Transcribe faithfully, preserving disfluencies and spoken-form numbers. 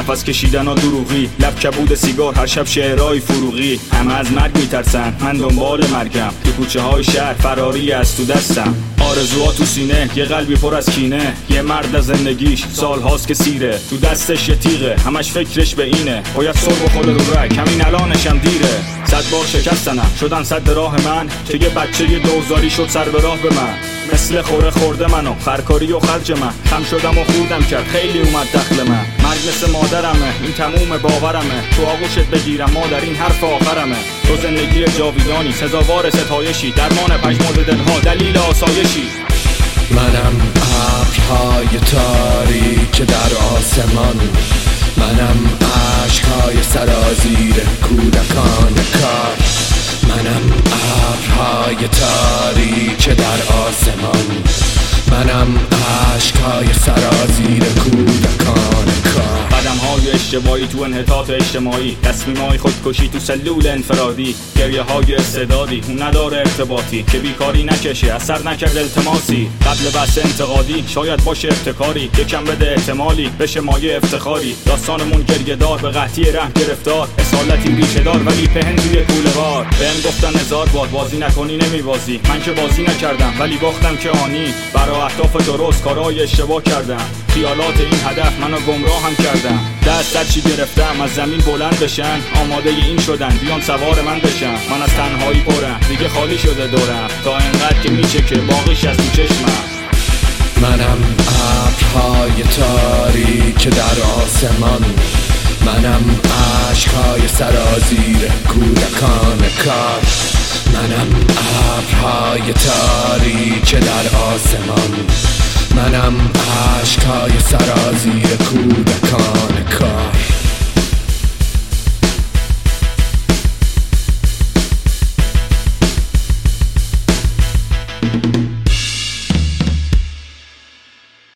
نفس کشیدن و دروغی، لب کبود سیگار، هر شب شعرهای فروغی. همه از مرگ میترسن، من دنبال مرگم، تو کوچه های شهر فراری از تو دستم. آرزوها تو سینه، یه قلبی پر از کینه، یه مرد از زندگیش سال هاست که سیره، تو دستش یه تیغه، همش فکرش به اینه باید سر بخوره رو رگ، همین الانشم دیره. صد بار شکستنم، شدن صد راه من، چه یه بچه یه دوزاری شد سر به راه به من. مثل خوره خورده منو خرکاری و خرج من، خم شدم و خودم کرد خیلی اومد دخل من. مرگ مثل مادرمه، این تموم باورمه، تو آغوشت بگیرم مادر این حرف آخرمه. تو زندگی جاویدانی، سزاوار ستایشی، درمان پژمرد دلها، دلیل آسایشی. منم ابرهای تاریک در آسمان، منم عشقهای سرازیر کودکان کار. منم ابرهای تاریک در آسمان، منم عشقهای سرازیر کودکان کار. قدم‌های اشتباهی تو انحطاط اجتماعی، تصمیم‌های خودکشی تو سلول انفرادی، گریه‌های استعدادی اون نداره ارتباطی، که بیکاری نکشه اثر نکرد التماسی. قبل بحث انتقادی شاید باشه ابتکاری، یکم بده احتمالی بشه مایه افتخاری. داستانمون گریه‌دار به قحطی رحم گرفتار، اصالتی ریشه‌دار ولی پهن توی کوله‌بار. بهم گفتن هزار بار بازی نکنی نمیبازی، من که بازی نکردم ولی باختم که آنی. برای اهداف درست کارهای اشتباه کردم، خیالات این هدف منو گمراه هم کردم. دست در چی گرفتم از زمین بلند بشن، آماده این شدن بیان سوار من بشن. من از تنهایی پرم، دیگه خالی شده دورم، تا انقدر که میشه که باقیش از تو چشمم. منم ابرهای تاریک در آسمان، منم عشقهای سرازیر کودکان کار. منم ابرهای تاریک در آسمان، منم عشقهای سرازیر کودکان